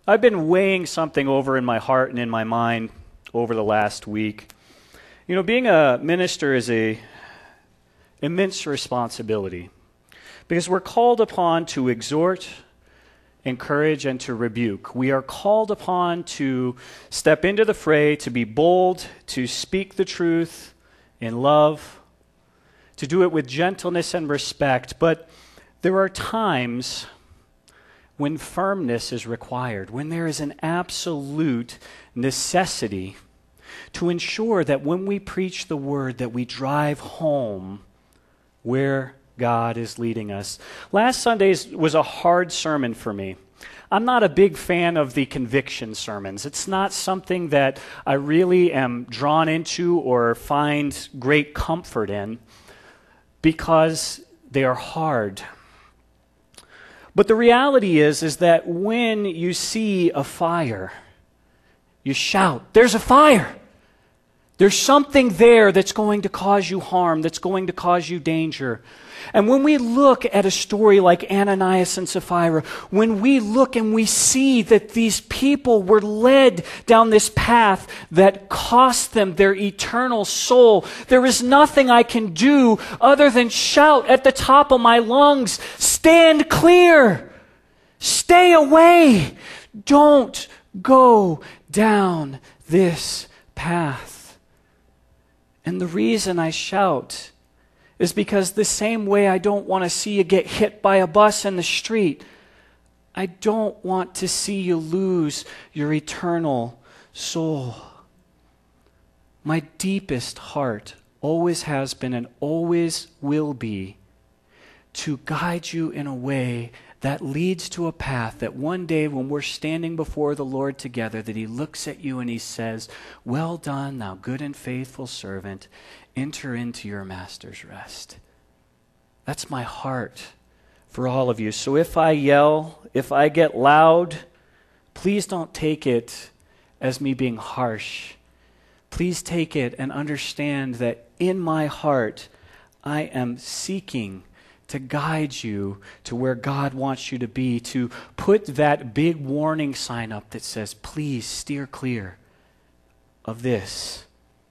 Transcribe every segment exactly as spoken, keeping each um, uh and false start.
I've been weighing something over in my heart and in my mind over the last week. You know, being a minister is a immense responsibility because we're called upon to exhort, encourage, and to rebuke. We are called upon to step into the fray, to be bold, to speak the truth in love, to do it with gentleness and respect. But there are times when firmness is required, when there is an absolute necessity to ensure that when we preach the word that we drive home where God is leading us. Last Sunday was a hard sermon for me. I'm not a big fan of the conviction sermons. It's not something that I really am drawn into or find great comfort in because they are hard. But the reality is, is that when you see a fire, you shout, "There's a fire!" There's something there that's going to cause you harm, that's going to cause you danger. And when we look at a story like Ananias and Sapphira, when we look and we see that these people were led down this path that cost them their eternal soul, there is nothing I can do other than shout at the top of my lungs, "Stand clear! Stay away! Don't go down this path." And the reason I shout is because the same way I don't want to see you get hit by a bus in the street, I don't want to see you lose your eternal soul. My deepest heart always has been and always will be to guide you in a way that leads to a path that one day when we're standing before the Lord together, that he looks at you and he says, "Well done, thou good and faithful servant. Enter into your master's rest." That's my heart for all of you. So if I yell, if I get loud, please don't take it as me being harsh. Please take it and understand that in my heart, I am seeking to guide you to where God wants you to be, to put that big warning sign up that says, "Please steer clear of this."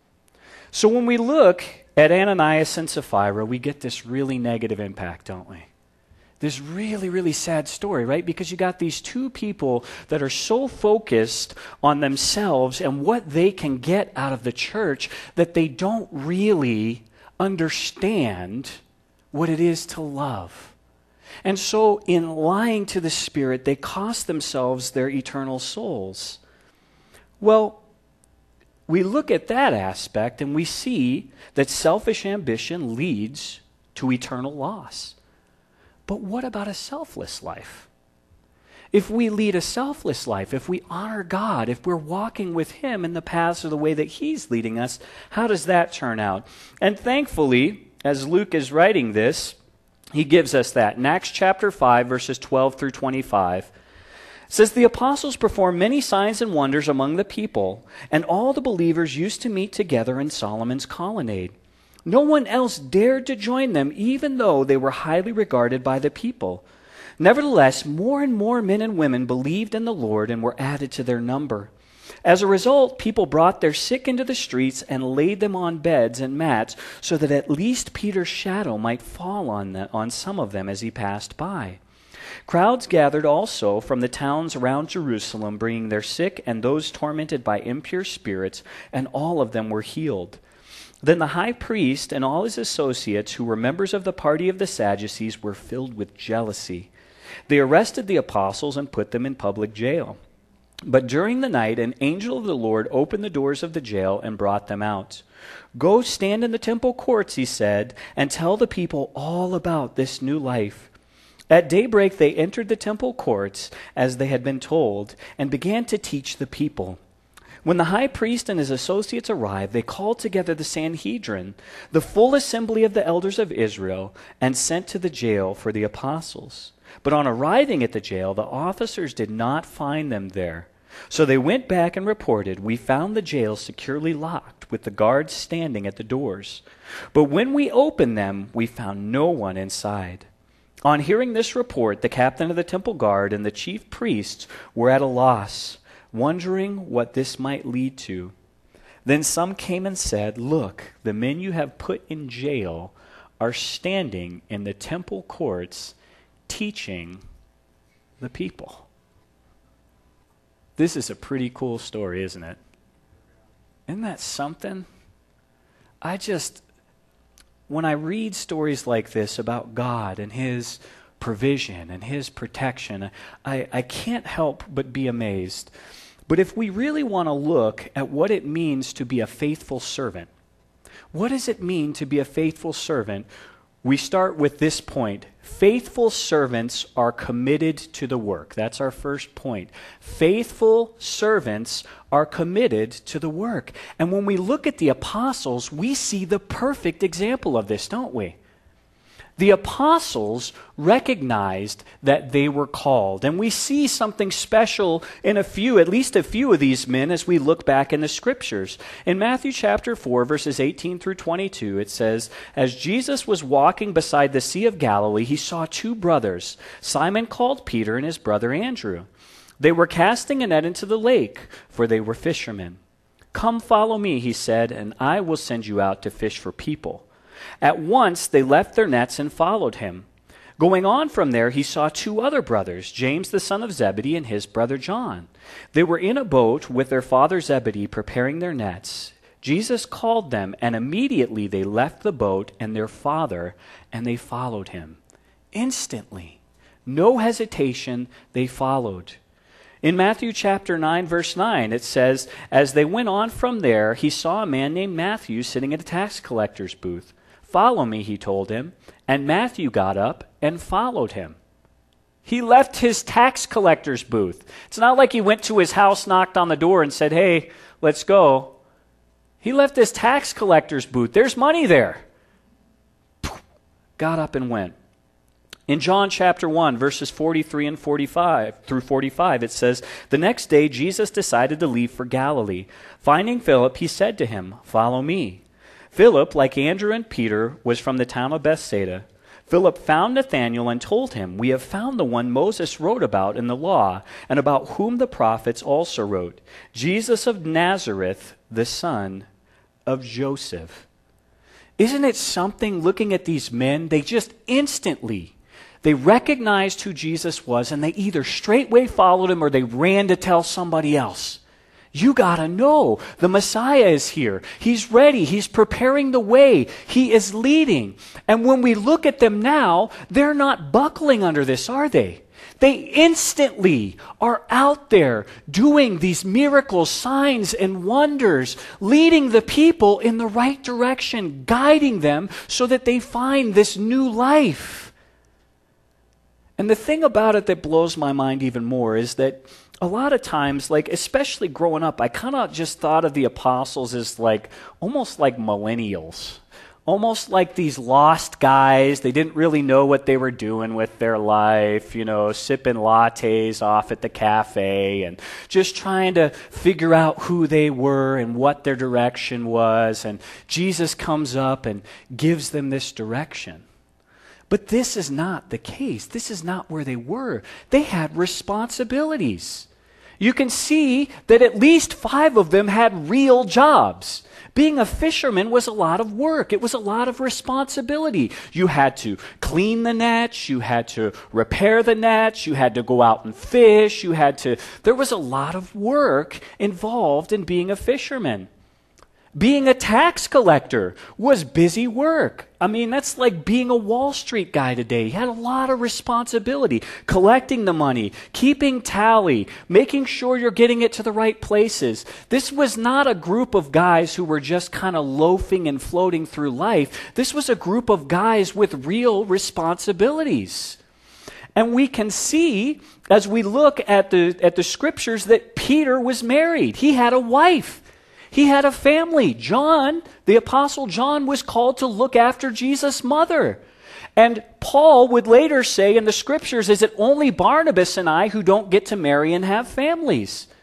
So when we look at Ananias and Sapphira, we get this really negative impact, don't we? This really, really sad story, right? Because you got these two people that are so focused on themselves and what they can get out of the church that they don't really understand what it is to love. And so in lying to the Spirit, they cost themselves their eternal souls. Well, we look at that aspect and we see that selfish ambition leads to eternal loss. But what about a selfless life? If we lead a selfless life, if we honor God, if we're walking with him in the paths of the way that he's leading us, how does that turn out? And thankfully, as Luke is writing this, he gives us that. In Acts chapter five, verses twelve through twenty-five, it says, "The apostles performed many signs and wonders among the people, and all the believers used to meet together in Solomon's colonnade. No one else dared to join them, even though they were highly regarded by the people. Nevertheless, more and more men and women believed in the Lord and were added to their number. As a result, people brought their sick into the streets and laid them on beds and mats so that at least Peter's shadow might fall on, the, on some of them as he passed by. Crowds gathered also from the towns around Jerusalem, bringing their sick and those tormented by impure spirits, and all of them were healed. Then the high priest and all his associates, who were members of the party of the Sadducees, were filled with jealousy. They arrested the apostles and put them in public jail. But during the night, an angel of the Lord opened the doors of the jail and brought them out. 'Go stand in the temple courts,' he said, 'and tell the people all about this new life.' At daybreak they entered the temple courts, as they had been told, and began to teach the people. When the high priest and his associates arrived, they called together the Sanhedrin, the full assembly of the elders of Israel, and sent to the jail for the apostles. But on arriving at the jail, the officers did not find them there. So they went back and reported, 'We found the jail securely locked, with the guards standing at the doors. But when we opened them, we found no one inside.' On hearing this report, the captain of the temple guard and the chief priests were at a loss, wondering what this might lead to. Then some came and said, "Look, the men you have put in jail are standing in the temple courts teaching the people." This is a pretty cool story, isn't it? Isn't that something? I just, when I read stories like this about God and His provision and His protection, I, I can't help but be amazed. But if we really want to look at what it means to be a faithful servant, what does it mean to be a faithful servant? We start with this point. Faithful servants are committed to the work. That's our first point. Faithful servants are committed to the work. And when we look at the apostles, we see the perfect example of this, don't we? The apostles recognized that they were called. And we see something special in a few, at least a few of these men as we look back in the scriptures. In Matthew chapter four, verses eighteen through twenty-two, it says, "As Jesus was walking beside the Sea of Galilee, he saw two brothers, Simon called Peter and his brother Andrew. They were casting a net into the lake, for they were fishermen. 'Come follow me,' he said, 'and I will send you out to fish for people.' At once they left their nets and followed him. Going on from there, he saw two other brothers, James the son of Zebedee and his brother John. They were in a boat with their father Zebedee preparing their nets. Jesus called them, and immediately they left the boat and their father, and they followed him." Instantly, no hesitation, they followed. In Matthew chapter nine, verse nine, it says, "As they went on from there, he saw a man named Matthew sitting at a tax collector's booth. 'Follow me,' he told him, and Matthew got up and followed him." He left his tax collector's booth. It's not like he went to his house, knocked on the door, and said, "Hey, let's go." He left his tax collector's booth. There's money there. Got up and went. In John chapter one, verses forty-three and forty-five through forty-five, it says, "The next day Jesus decided to leave for Galilee. Finding Philip, he said to him, 'Follow me.' Philip, like Andrew and Peter, was from the town of Bethsaida. Philip found Nathanael and told him, 'We have found the one Moses wrote about in the law, and about whom the prophets also wrote, Jesus of Nazareth, the son of Joseph.'" Isn't it something looking at these men? They just instantly, they recognized who Jesus was, and they either straightway followed him or they ran to tell somebody else. You got to know the Messiah is here. He's ready. He's preparing the way. He is leading. And when we look at them now, they're not buckling under this, are they? They instantly are out there doing these miracles, signs, and wonders, leading the people in the right direction, guiding them so that they find this new life. And the thing about it that blows my mind even more is that a lot of times, like especially growing up, I kind of just thought of the apostles as like almost like millennials. Almost like these lost guys. They didn't really know what they were doing with their life, you know, sipping lattes off at the cafe and just trying to figure out who they were and what their direction was. And Jesus comes up and gives them this direction. But this is not the case. This is not where they were. They had responsibilities. You can see that at least five of them had real jobs. Being a fisherman was a lot of work. It was a lot of responsibility. You had to clean the nets. You had to repair the nets. You had to go out and fish. You had to, there was a lot of work involved in being a fisherman. Being a tax collector was busy work. I mean, that's like being a Wall Street guy today. He had a lot of responsibility, collecting the money, keeping tally, making sure you're getting it to the right places. This was not a group of guys who were just kind of loafing and floating through life. This was a group of guys with real responsibilities. And we can see, as we look at the, at the scriptures, that Peter was married. He had a wife. He had a family. John, the Apostle John, was called to look after Jesus' mother. And Paul would later say in the scriptures, is it only Barnabas and I who don't get to marry and have families?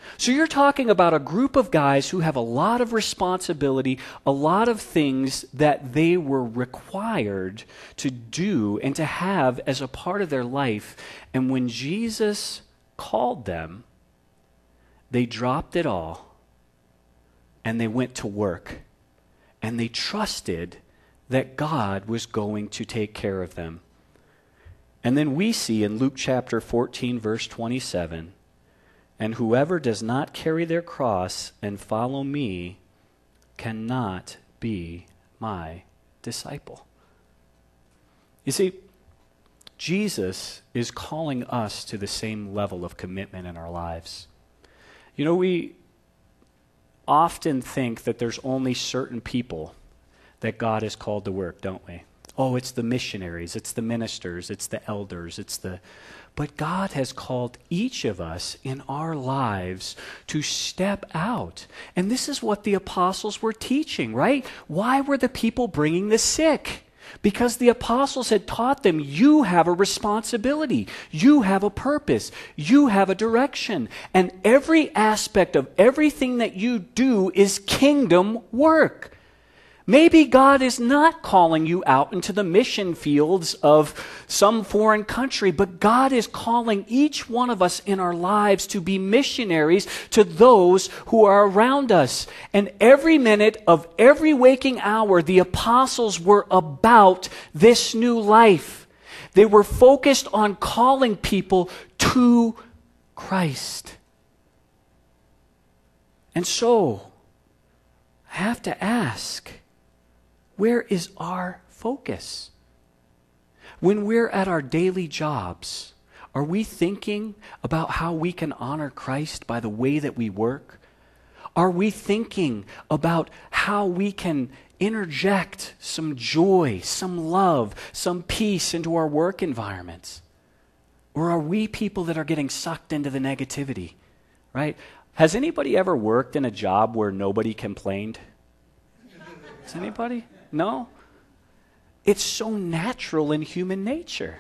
So you're talking about a group of guys who have a lot of responsibility, a lot of things that they were required to do and to have as a part of their life. And when Jesus called them, they dropped it all and they went to work. And they trusted that God was going to take care of them. And then we see in Luke chapter fourteen, verse twenty-seven, and whoever does not carry their cross and follow me cannot be my disciple. You see, Jesus is calling us to the same level of commitment in our lives. You know, we often think that there's only certain people that God has called to work, don't we? Oh, it's the missionaries, it's the ministers, it's the elders, it's the... But God has called each of us in our lives to step out. And this is what the apostles were teaching, right? Why were the people bringing the sick? Because the apostles had taught them, you have a responsibility, you have a purpose, you have a direction, and every aspect of everything that you do is kingdom work. Maybe God is not calling you out into the mission fields of some foreign country, but God is calling each one of us in our lives to be missionaries to those who are around us. And every minute of every waking hour, the apostles were about this new life. They were focused on calling people to Christ. And so, I have to ask, where is our focus? When we're at our daily jobs, are we thinking about how we can honor Christ by the way that we work? Are we thinking about how we can interject some joy, some love, some peace into our work environments? Or are we people that are getting sucked into the negativity, right? Has anybody ever worked in a job where nobody complained? Has anybody? No? It's so natural in human nature.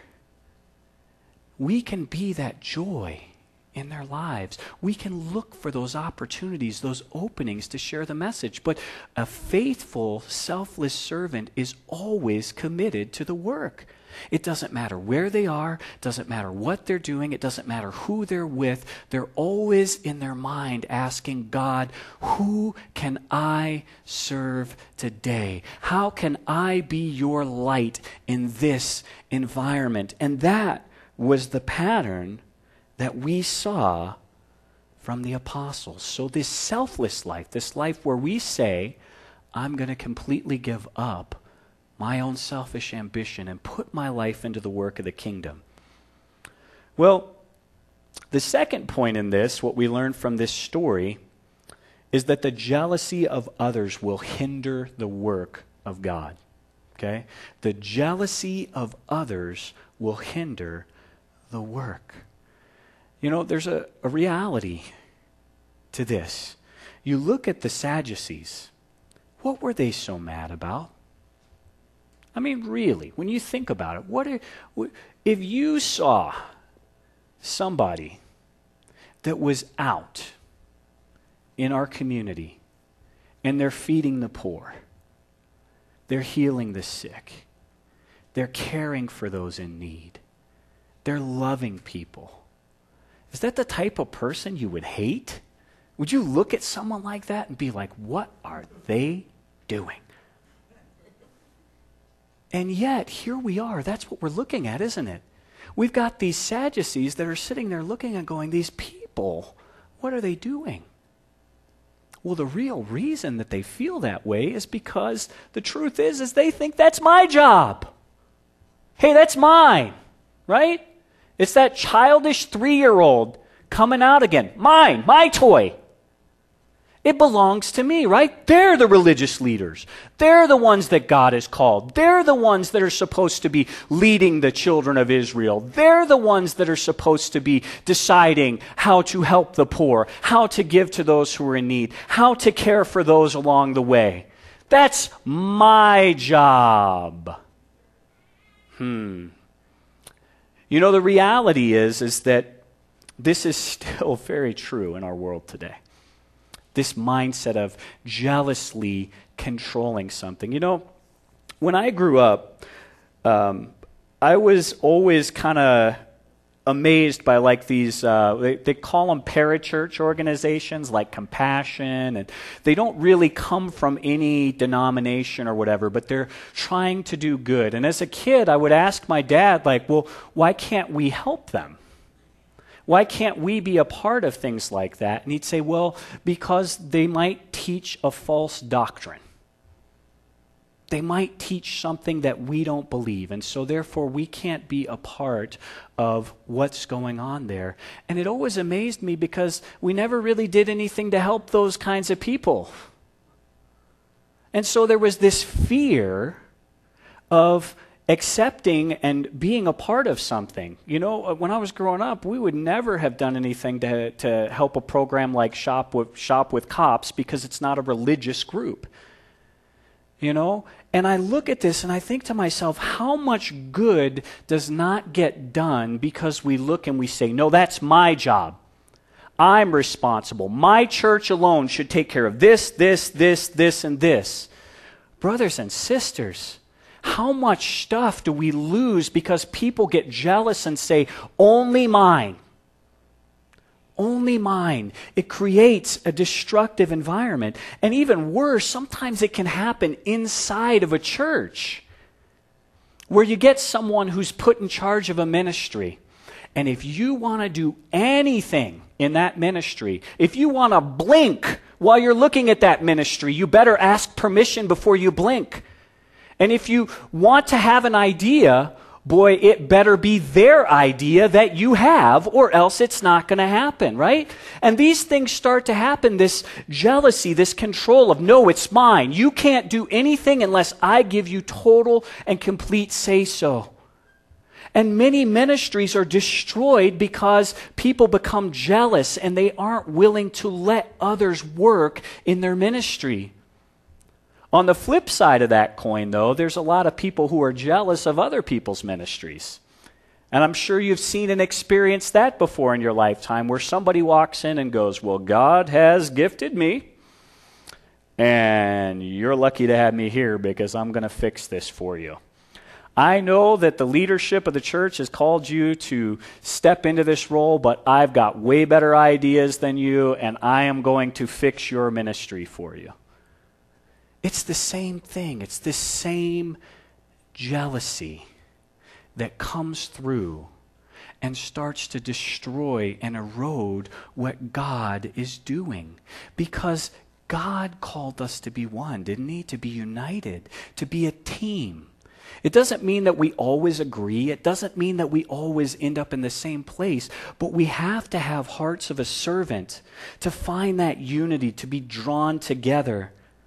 We can be that joy in their lives. We can look for those opportunities, those openings to share the message. But a faithful, selfless servant is always committed to the work. It doesn't matter where they are, it doesn't matter what they're doing, it doesn't matter who they're with. They're always in their mind asking God, who can I serve today? How can I be your light in this environment? And that was the pattern that we saw from the apostles. So this selfless life, this life where we say, I'm going to completely give up my own selfish ambition and put my life into the work of the kingdom. Well, the second point in this, what we learn from this story, is that the jealousy of others will hinder the work of God. Okay? The jealousy of others will hinder the work. You know, there's a, a reality to this. You look at the Sadducees. What were they so mad about? I mean, really, when you think about it, what are, if you saw somebody that was out in our community and they're feeding the poor, they're healing the sick, they're caring for those in need, they're loving people, is that the type of person you would hate? Would you look at someone like that and be like, what are they doing? And yet, here we are. That's what we're looking at, isn't it? We've got these Sadducees that are sitting there looking and going, these people, what are they doing? Well, the real reason that they feel that way is because the truth is, is they think that's my job. Hey, that's mine, right? It's that childish three-year-old coming out again. Mine, my toy. It belongs to me, right? They're the religious leaders. They're the ones that God has called. They're the ones that are supposed to be leading the children of Israel. They're the ones that are supposed to be deciding how to help the poor, how to give to those who are in need, how to care for those along the way. That's my job. Hmm. You know, the reality is, is that This is still very true in our world today. This mindset of jealously controlling something. You know, when I grew up, um, I was always kind of amazed by like these, uh, they, they call them parachurch organizations like Compassion, and they don't really come from any denomination or whatever, but they're trying to do good. And as a kid, I would ask my dad, like, well, why can't we help them? Why can't we be a part of things like that? And he'd say, well, because they might teach a false doctrine. They might teach something that we don't believe, and so therefore we can't be a part of what's going on there. And it always amazed me because we never really did anything to help those kinds of people. And so there was this fear of accepting and being a part of something. You know, when I was growing up, we would never have done anything to, to help a program like Shop with, Shop with Cops because it's not a religious group. You know? And I look at this and I think to myself, how much good does not get done because we look and we say, no, that's my job. I'm responsible. My church alone should take care of this, this, this, this, and this. Brothers and sisters, how much stuff do we lose because people get jealous and say, only mine? Only mine. It creates a destructive environment. And even worse, sometimes it can happen inside of a church where you get someone who's put in charge of a ministry. And if you want to do anything in that ministry, if you want to blink while you're looking at that ministry, you better ask permission before you blink. And if you want to have an idea, boy, it better be their idea that you have, or else it's not going to happen, right? And these things start to happen, this jealousy, this control of, no, it's mine. You can't do anything unless I give you total and complete say-so. And many ministries are destroyed because people become jealous and they aren't willing to let others work in their ministry. On the flip side of that coin, though, there's a lot of people who are jealous of other people's ministries. And I'm sure you've seen and experienced that before in your lifetime, where somebody walks in and goes, well, God has gifted me, and you're lucky to have me here because I'm going to fix this for you. I know that the leadership of the church has called you to step into this role, but I've got way better ideas than you, and I am going to fix your ministry for you. It's the same thing. It's the same jealousy that comes through and starts to destroy and erode what God is doing. Because God called us to be one, didn't he? To be united, to be a team. It doesn't mean that we always agree. It doesn't mean that we always end up in the same place. But we have to have hearts of a servant to find that unity, to be drawn together.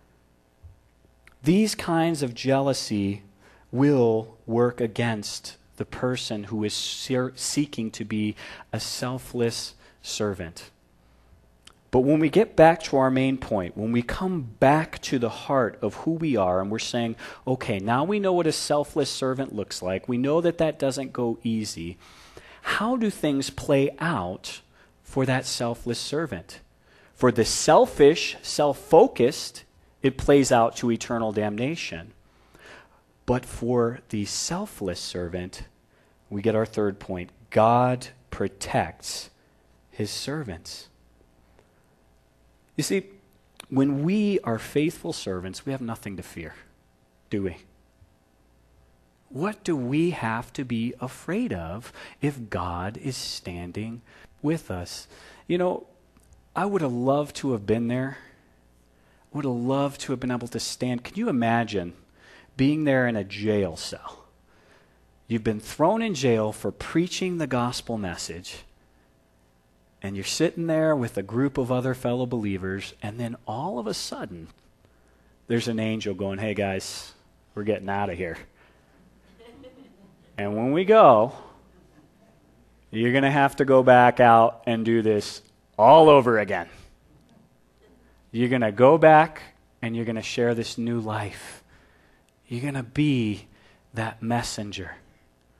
These kinds of jealousy will work against the person who is seeking to be a selfless servant. But when we get back to our main point, when we come back to the heart of who we are and we're saying, okay, now we know what a selfless servant looks like. We know that that doesn't go easy. How do things play out for that selfless servant? For the selfish, self-focused, it plays out to eternal damnation. But for the selfless servant, we get our third point. God protects his servants. You see, when we are faithful servants, we have nothing to fear, do we? What do we have to be afraid of if God is standing with us? You know, I would have loved to have been there. Would have loved to have been able to stand. Can you imagine being there in a jail cell? You've been thrown in jail for preaching the gospel message, and you're sitting there with a group of other fellow believers, and then all of a sudden, there's an angel going, hey guys, we're getting out of here. And when we go, you're going to have to go back out and do this all over again. You're going to go back and you're going to share this new life. You're going to be that messenger.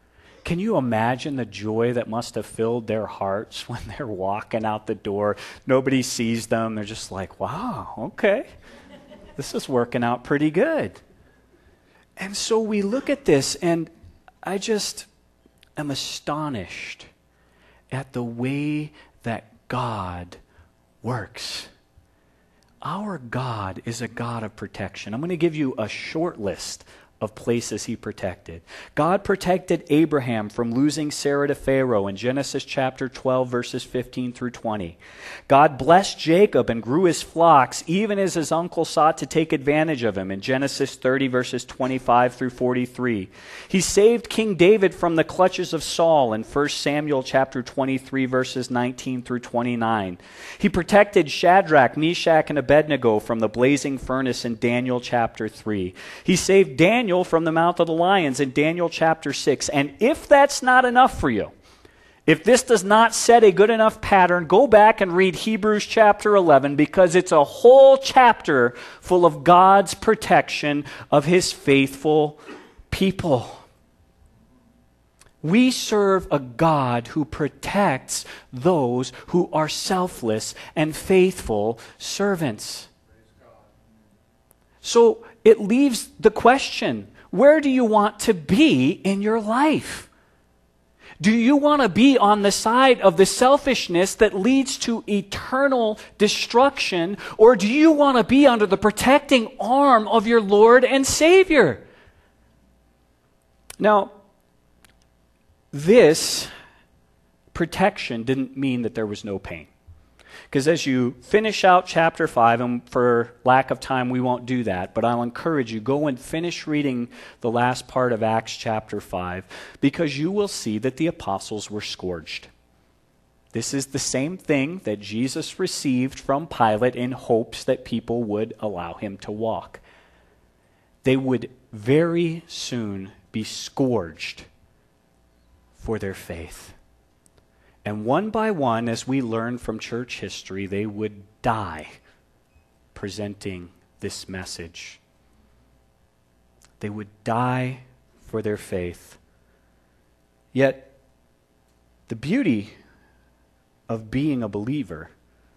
Can you imagine the joy that must have filled their hearts when they're walking out the door? Nobody sees them. They're just like, wow, okay. This is working out pretty good. And so we look at this, and I just am astonished at the way that God works. Our God is a God of protection. I'm going to give you a short list of places he protected. God protected Abraham from losing Sarah to Pharaoh in Genesis chapter twelve, verses fifteen through twenty. God blessed Jacob and grew his flocks, even as his uncle sought to take advantage of him in Genesis thirty, verses twenty-five through forty-three. He saved King David from the clutches of Saul in First Samuel chapter twenty-three, verses nineteen through twenty-nine. He protected Shadrach, Meshach, and Abednego from the blazing furnace in Daniel chapter three. He saved Daniel from the mouth of the lions in Daniel chapter six. And if that's not enough for you, if this does not set a good enough pattern, go back and read Hebrews chapter eleven, because it's a whole chapter full of God's protection of his faithful people. We serve a God who protects those who are selfless and faithful servants. So it leaves the question, where do you want to be in your life? Do you want to be on the side of the selfishness that leads to eternal destruction, or do you want to be under the protecting arm of your Lord and Savior? Now, this protection didn't mean that there was no pain. Because as you finish out chapter five, and for lack of time we won't do that, but I'll encourage you, go and finish reading the last part of Acts chapter five, because you will see that the apostles were scourged. This is the same thing that Jesus received from Pilate in hopes that people would allow him to walk. They would very soon be scourged for their faith. And one by one, as we learn from church history, they would die presenting this message. They would die for their faith. Yet, the beauty of being a believer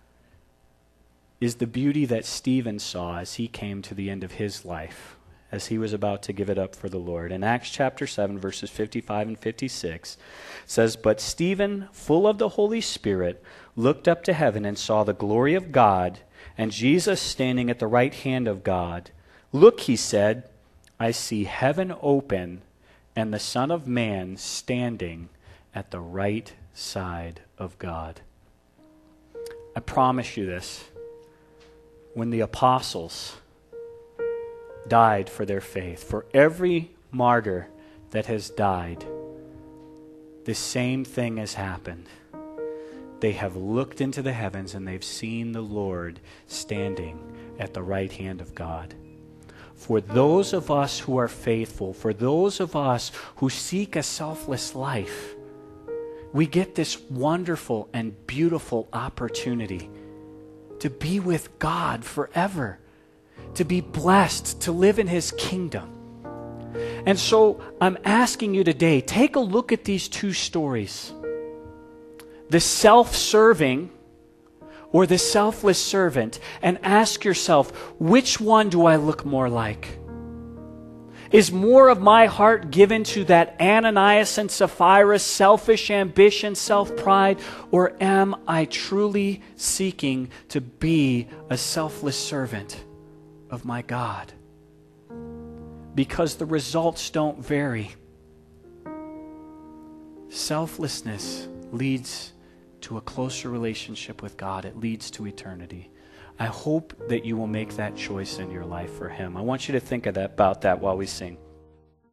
is the beauty that Stephen saw as he came to the end of his life, as he was about to give it up for the Lord. In Acts chapter seven, verses fifty-five and fifty-six, it says, "But Stephen, full of the Holy Spirit, looked up to heaven and saw the glory of God, and Jesus standing at the right hand of God. 'Look,' he said, 'I see heaven open, and the Son of Man standing at the right side of God.'" I promise you this. When the apostles died for their faith, for every martyr that has died, the same thing has happened. They have looked into the heavens and they've seen the Lord standing at the right hand of God. For those of us who are faithful, for those of us who seek a selfless life, we get this wonderful and beautiful opportunity to be with God forever, to be blessed, to live in his kingdom. And so I'm asking you today, take a look at these two stories. The self-serving or the selfless servant, and ask yourself, which one do I look more like? Is more of my heart given to that Ananias and Sapphira selfish ambition, self-pride, or am I truly seeking to be a selfless servant of my God? Because the results don't vary. Selflessness leads to a closer relationship with God. It leads to eternity. I hope that you will make that choice in your life for him. I want you to think of that, about that while we sing.